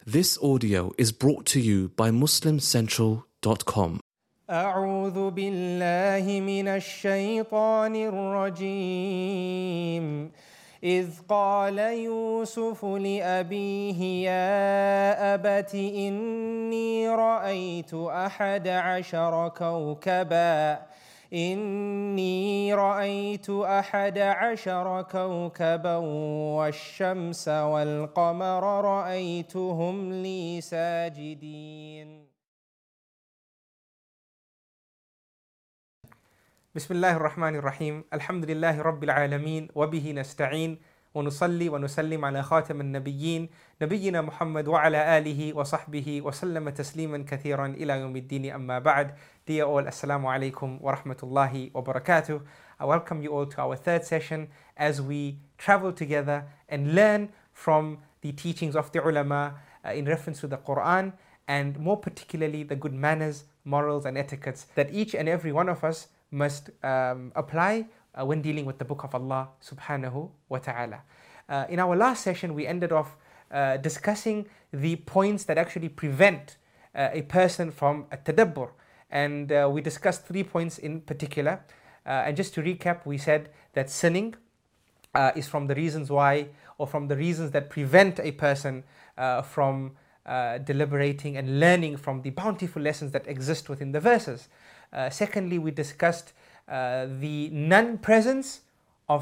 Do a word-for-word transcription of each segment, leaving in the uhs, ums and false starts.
This audio is brought to you by muslim central dot com. أعوذ بالله من الشيطان الرجيم إذ قال يوسف لأبيه يا أبت إني رأيت أحد عشر كوكبا إني رأيت أحد عشر كوكبا والشمس والقمر رأيتهم لي ساجدين. بسم الله الرحمن الرحيم. الحمد لله رب العالمين وبه نستعين ونصلي ونسلم على خاتم النبيين نبينا محمد وعلى آله وصحبه وسلم تسليما كثيرا إلى يوم الدين. أما بعد. Dear all, Assalamu alaikum wa rahmatullahi wa barakatuh. I welcome you all to our third session as we travel together and learn from the teachings of the ulama uh, in reference to the Quran, and more particularly the good manners, morals and etiquettes that each and every one of us must um, apply uh, when dealing with the book of Allah subhanahu wa ta'ala. Uh, in our last session, we ended off uh, discussing the points that actually prevent uh, a person from a tadabbur. And uh, we discussed three points in particular. Uh, and just to recap, we said that sinning uh, is from the reasons why, or from the reasons that prevent a person uh, from uh, deliberating and learning from the bountiful lessons that exist within the verses. Uh, secondly, we discussed uh, the non-presence of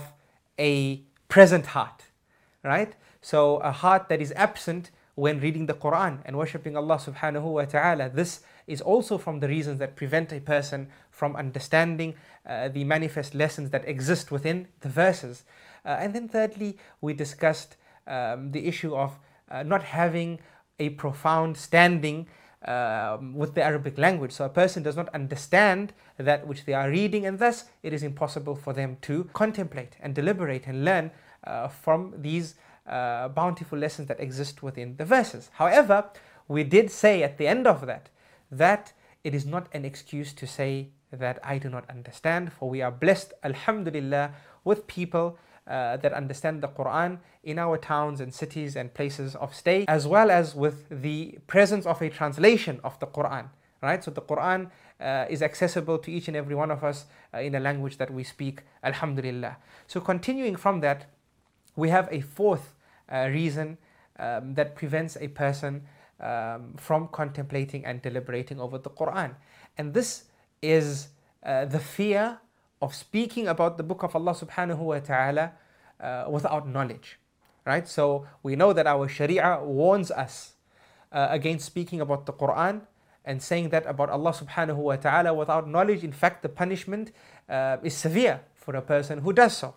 a present heart, right? So a heart that is absent when reading the Quran and worshipping Allah subhanahu wa ta'ala. This is also from the reasons that prevent a person from understanding uh, the manifest lessons that exist within the verses. Uh, and then thirdly, we discussed um, the issue of uh, not having a profound standing Um, with the Arabic language. So a person does not understand that which they are reading, and thus it is impossible for them to contemplate and deliberate and learn uh, from these uh, bountiful lessons that exist within the verses. However, we did say at the end of that, that it is not an excuse to say that I do not understand, for we are blessed, alhamdulillah, with people Uh, that understand the Quran in our towns and cities and places of stay, as well as with the presence of a translation of the Quran, right? So the Quran uh, is accessible to each and every one of us uh, in a language that we speak, alhamdulillah. So continuing from that, we have a fourth uh, reason um, that prevents a person um, from contemplating and deliberating over the Quran, and this is uh, the fear of speaking about the book of Allah subhanahu wa ta'ala uh, without knowledge, right? So we know that our Sharia warns us uh, against speaking about the Quran and saying that about Allah subhanahu wa ta'ala without knowledge. In fact, the punishment uh, is severe for a person who does so.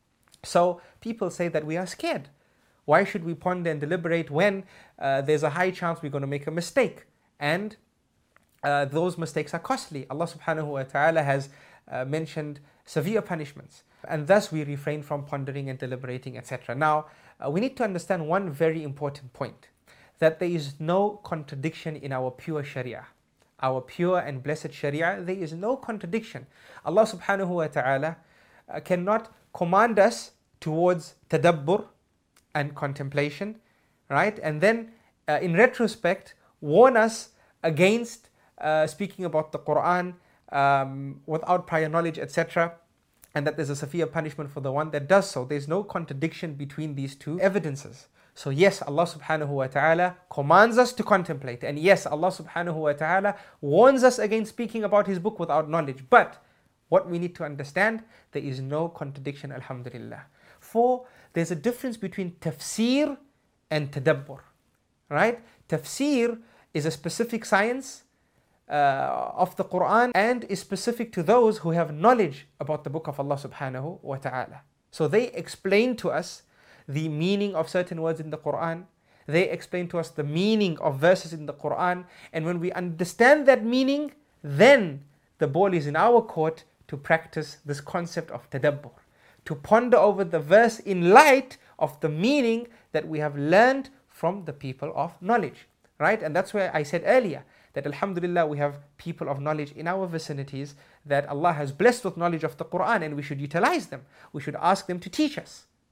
So people say that we are scared. Why should we ponder and deliberate when uh, there's a high chance we're going to make a mistake? And uh, those mistakes are costly. Allah subhanahu wa ta'ala has Uh, mentioned severe punishments, and thus we refrain from pondering and deliberating, et cetera. Now, uh, we need to understand one very important point, that there is no contradiction in our pure Sharia. Our pure and blessed Sharia, there is no contradiction. Allah subhanahu wa ta'ala uh, cannot command us towards tadabbur and contemplation, right? And then uh, in retrospect, warn us against uh, speaking about the Quran Um, without prior knowledge, et cetera, and that there's a severe punishment for the one that does so. There's no contradiction between these two evidences. So yes, Allah subhanahu wa ta'ala commands us to contemplate, and yes, Allah subhanahu wa ta'ala warns us against speaking about His book without knowledge. But what we need to understand, there is no contradiction, alhamdulillah. For there's a difference between tafsir and tadabbur, right? Tafsir is a specific science Uh, of the Quran and is specific to those who have knowledge about the book of Allah subhanahu wa ta'ala. So they explain to us the meaning of certain words in the Quran. They explain to us the meaning of verses in the Quran. And when we understand that meaning, then the ball is in our court to practice this concept of tadabbur, to ponder over the verse in light of the meaning that we have learned from the people of knowledge, right? And that's where I said earlier that alhamdulillah we have people of knowledge in our vicinities that Allah has blessed with knowledge of the Quran, and we should utilize them. We should ask them to teach us,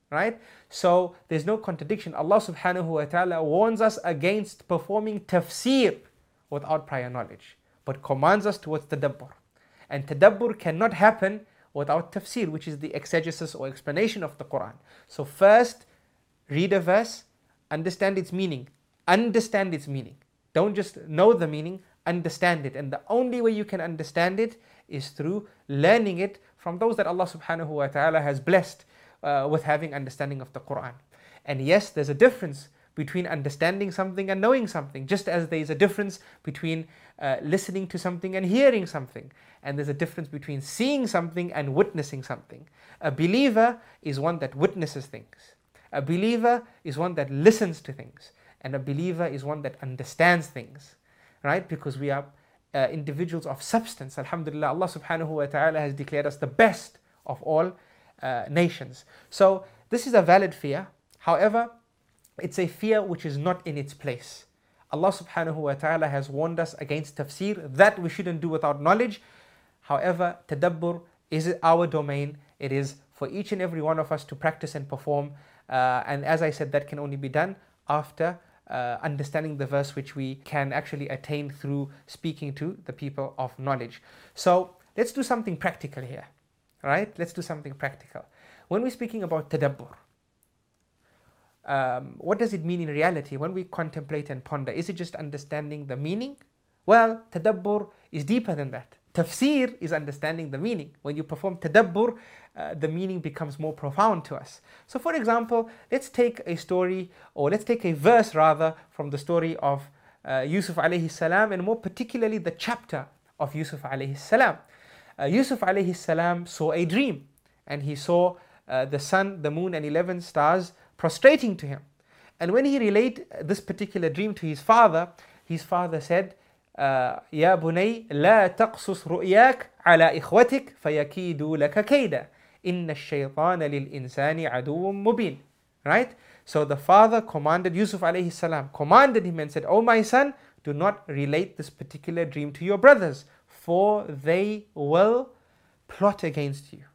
right? So there's no contradiction. Allah subhanahu wa ta'ala warns us against performing tafsir without prior knowledge, but commands us towards tadabbur. And tadabbur cannot happen without tafsir, which is the exegesis or explanation of the Quran. So first, read a verse, understand its meaning. Understand its meaning. Don't just know the meaning, understand it. And the only way you can understand it is through learning it from those that Allah subhanahu wa ta'ala has blessed uh, with having understanding of the Quran. And yes, there's a difference between understanding something and knowing something, just as there is a difference between uh, listening to something and hearing something. And there's a difference between seeing something and witnessing something. A believer is one that witnesses things. A believer is one that listens to things. And a believer is one that understands things, right? Because we are uh, individuals of substance. Alhamdulillah, Allah subhanahu wa ta'ala has declared us the best of all uh, nations. So this is a valid fear. However, it's a fear which is not in its place. Allah subhanahu wa ta'ala has warned us against tafsir, that we shouldn't do without knowledge. However, tadabbur is our domain. It is for each and every one of us to practice and perform. Uh, and as I said, that can only be done after uh, understanding the verse, which we can actually attain through speaking to the people of knowledge. So let's do something practical here, right? Let's do something practical. When we're speaking about tadabbur, um, what does it mean in reality when we contemplate and ponder? Is it just understanding the meaning? Well, tadabbur is deeper than that. Tafsir is understanding the meaning. When you perform tadabbur, uh, the meaning becomes more profound to us. So for example, let's take a story, or let's take a verse rather, from the story of uh, Yusuf alayhi salam, and more particularly the chapter of Yusuf alayhi salam. Uh, Yusuf alayhi salam saw a dream, and he saw uh, the sun, the moon and eleven stars prostrating to him. And when he relayed this particular dream to his father, his father said, يا بني لا تقصص رؤياك على إخوتك فيكيدوا لك كيدا إن الشيطان للإنسان عدو مبين. Right? So the father commanded Yusuf alayhi salam, commanded him and said, "Oh my son, do not relate this particular dream to your brothers, for they will plot against you.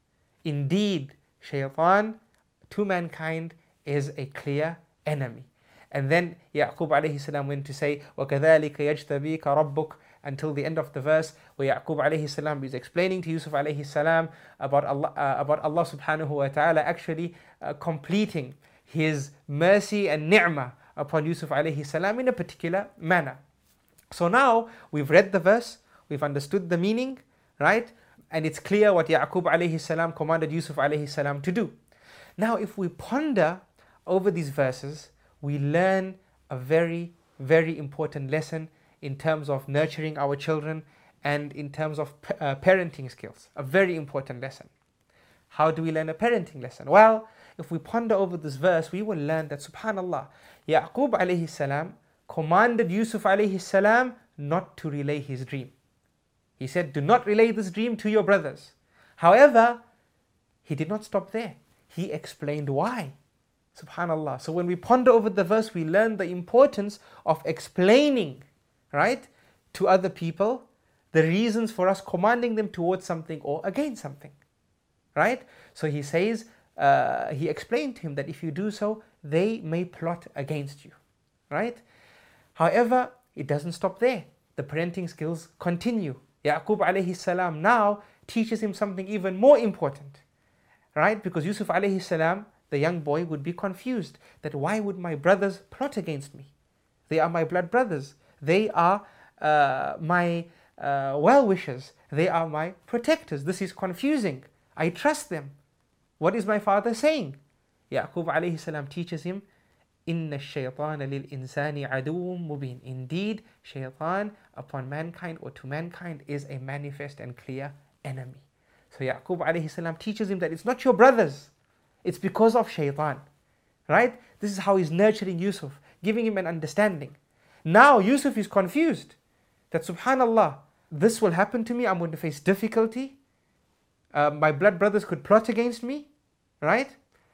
Indeed, shaitan to mankind is a clear enemy." And then Yaqub alayhi salam went to say, وَكَذَلِكَ يَجْتَبِيكَ رَبُّكَ, until the end of the verse, where Yaqub alayhi salam is explaining to Yusuf alayhi salam about Allah, uh, about Allah subhanahu wa ta'ala actually uh, completing His mercy and ni'mah upon Yusuf alayhi salam in a particular manner. So now we've read the verse, we've understood the meaning, right? And it's clear what Yaqub alayhi salam commanded Yusuf alayhi salam to do. Now if we ponder over these verses, we learn a very, very important lesson in terms of nurturing our children and in terms of uh, parenting skills. A very important lesson. How do we learn a parenting lesson? Well, if we ponder over this verse, we will learn that, subhanallah, Yaqub alayhi salam commanded Yusuf alayhi salam not to relay his dream. He said, "Do not relay this dream to your brothers." However, he did not stop there. He explained why. Subhanallah. So when we ponder over the verse, we learn the importance of explaining, right, to other people the reasons for us commanding them towards something or against something, right? So he says, uh, he explained to him that if you do so, they may plot against you, right? However, it doesn't stop there. The parenting skills continue. Yaqub alayhi salam now teaches him something even more important, right? Because Yusuf alayhi salam, the young boy, would be confused that why would my brothers plot against me? They are my blood brothers. They are uh, my uh, well-wishers. They are my protectors. This is confusing. I trust them. What is my father saying? Yaqub alayhi salam teaches him, إِنَّ الشَّيْطَانَ لِلْإِنسَانِ عَدُوٌ مُبِينٌ. Indeed, shaitan upon mankind or to mankind is a manifest and clear enemy. So Yaqub alayhi salam teaches him that it's not your brothers. It's because of shaitan, right? This is how he's nurturing Yusuf, giving him an understanding. Now Yusuf is confused that, subhanallah, this will happen to me. I'm going to face difficulty. Uh, my blood brothers could plot against me, right?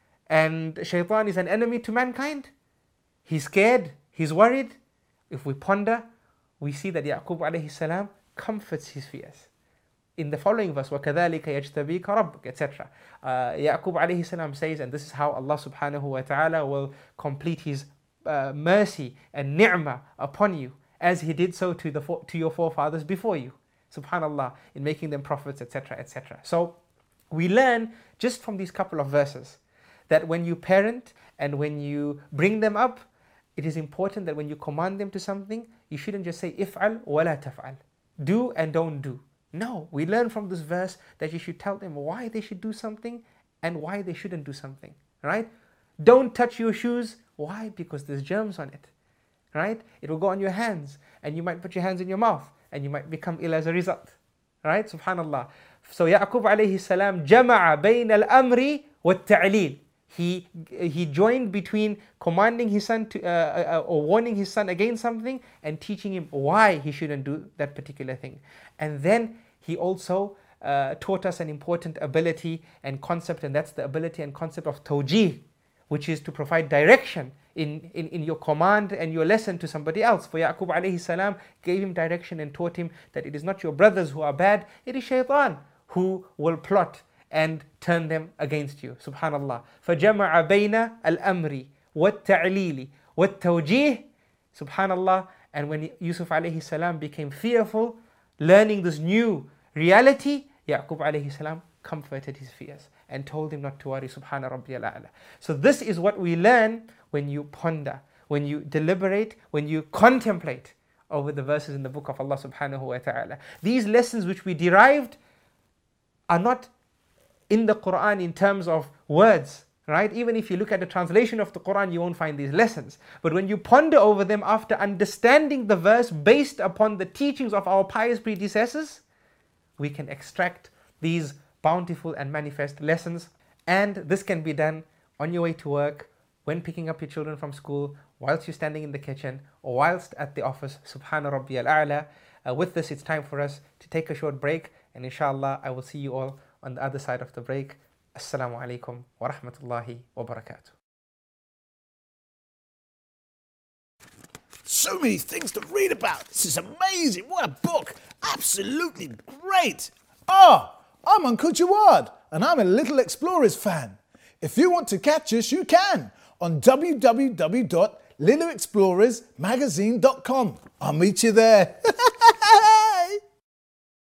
And shaitan is an enemy to mankind. He's scared. He's worried. If we ponder, we see that Yaqub alayhi salam comforts his fears. in the following verse, وَكَذَلِكَ يَجْتَبِيكَ رَبُّكَ, et cetera. Uh, Yaqub alayhi salam says, and this is how Allah subhanahu wa ta'ala will complete His uh, mercy and ni'mah upon you, as He did so to, the, to your forefathers before you. Subhanallah, in making them prophets, et cetera, et cetera. So we learn just from these couple of verses that when you parent and when you bring them up, it is important that when you command them to something, you shouldn't just say if'al wala taf'al, do and don't do. No, we learn from this verse that you should tell them why they should do something and why they shouldn't do something, right? Don't touch your shoes. Why? Because there's germs on it, right? It will go on your hands and you might put your hands in your mouth and you might become ill as a result, right? Subhanallah. So Yaqub alayhi salam jama'a bayna al-amri wat-ta'lil. He, he joined between commanding his son to, uh, uh, or warning his son against something and teaching him why he shouldn't do that particular thing. And then he also uh, taught us an important ability and concept, and that's the ability and concept of tawjih, which is to provide direction in, in, in your command and your lesson to somebody else. For Yaqub alayhi salam gave him direction and taught him that it is not your brothers who are bad, it is shaitan who will plot and turn them against you. Subhanallah. فَجَمَعَ بَيْنَ الْأَمْرِ وَالتَّعْلِيلِ وَالتَّوْجِيهِ. Subhanallah. And when Yusuf alayhi salam became fearful, learning this new reality, Yaqub alayhi salam comforted his fears and told him not to worry. Subhana Rabbiyal A'la. So this is what we learn when you ponder, when you deliberate, when you contemplate over the verses in the book of Allah subhanahu wa ta'ala. These lessons which we derived are not in the Quran in terms of words, right? Even if you look at the translation of the Quran, you won't find these lessons. But when you ponder over them after understanding the verse based upon the teachings of our pious predecessors, we can extract these bountiful and manifest lessons. And this can be done on your way to work, when picking up your children from school, whilst you're standing in the kitchen, or whilst at the office. Subhana Rabbiyal A'la. Uh, with this, it's time for us to take a short break. And inshallah, I will see you all on the other side of the break. Assalamu alaikum wa rahmatullahi wa barakatuh. So many things to read about. This is amazing. What a book. Absolutely great. Ah, I'm Uncle Jawad, and I'm a Little Explorers fan. If you want to catch us, you can on w w w dot little explorers magazine dot com. I'll meet you there.